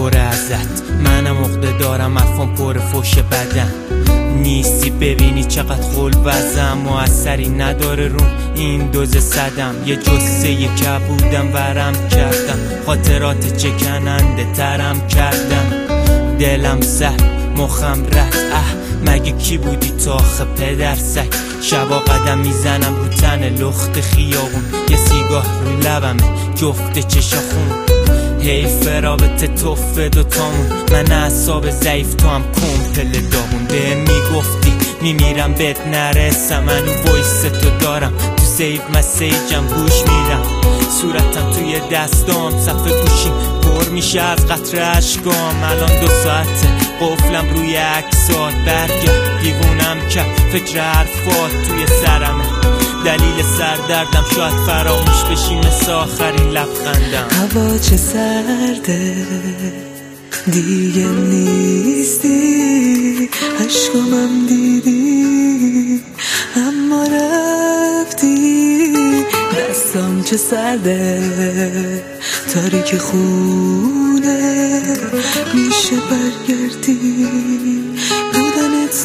پر ازت، منم عقده دارم، حرفم پر فوش بدن. نیستی ببینی چقدر خل وزم، موثری نداره رو این دوز صدم. یه جسه کبودم ورم کردم، خاطرات چکننده ترم کردم. دلم سر مخم رد، مگه کی بودی تا آخه پدر سگ؟ شبا قدم میزنم رو تن لخت خیابون، یه سیگاه رو لبمه جفت چشاخون. حیف رابطه توف دوتامون، من اعصاب ضعیف تو هم کمپل داغون. به میگفتی میمیرم بهت نرسم، من وایس تو دارم تو سیو مسیجم گوش میدم. صورتم توی دستام صفحه گوشیم پر میشه از قطره اشکام. الان 2 ساعته قفلم روی عکسات، برگرد دیوونم که فکر حرفات توی سرمه. دلیل سردردم شاید فراموش بشی مثل آخرین لبخندم. هوا چه سرده دیگه نیستی، عشقامم دیدی اما رفتی. دستام چه سرده تاریک خونه، میشه برگردی بودنت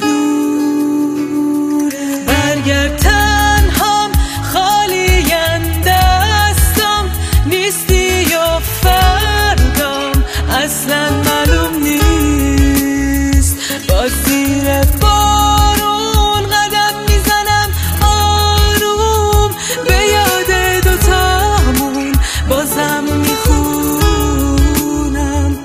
نوره. برگرد تنهام خالیم دستم، نیستی یا فردام اصلا معلوم نیست. با زیر بارون قدم میزنم آروم، به یاد دوتامون بازم میخونم.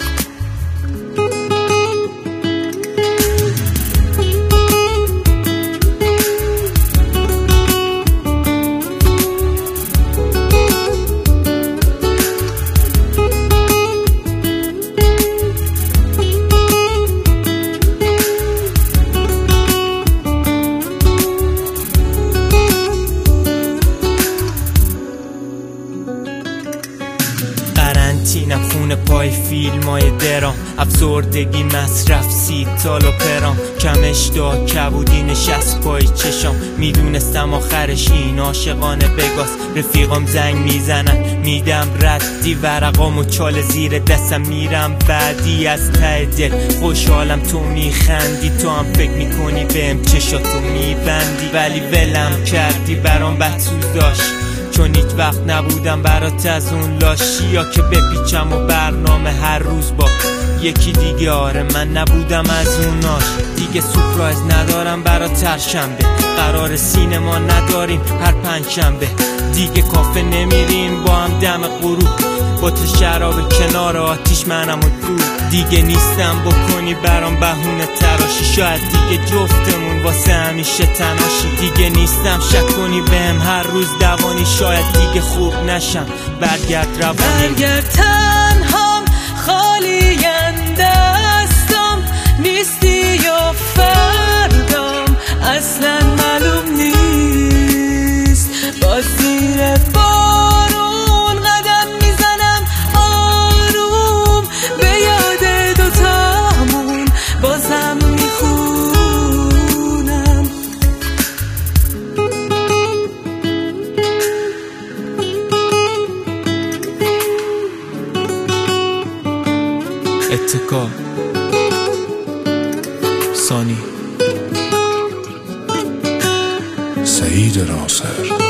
قرنطینم خونه پای فیلم های درام، افسردگی مصرف سیتال و پرام. کم اشتها کبودی نشست پای چشام، میدونستم آخرش این عاشقانه بگاست. رفیقام زنگ میزنن میدم ردی، ورقام و چال زیر دستم میرم بعدی. از ته دل خوشحالم تو میخندی، تو هم فکر میکنی بهم چشاتو میبندی. ولی ولم کردی برام بحثوز داشت، چون هیچ وقت نبودم برات از اون لاشی. یا که بپیچم و برنامه هر روز با یکی دیگه. آره من نبودم از اوناش دیگه. سورپرایز ندارم برات هر شنبه، قرار سینما نداریم هر پنجشنبه. دیگه کافه نمیریم با هم دم غروب، بطل شراب کنار آتیش منم و دور. دیگه نیستم بکنی برام بهونه تراشی، شاید دیگه جفتمون واسه همیشه تناشی. دیگه نیستم شک کنی بهم هر روز دوانی، شاید دیگه خوب نشم برگرد روانی. برگرد تنهام خالیم دستم، نیستی یا فردام اصلا معلوم نیست. با زیر بارون قدم میزنم آروم، به یاد دوتامون بازم میخونم. اتکا سانی سعید ناصر.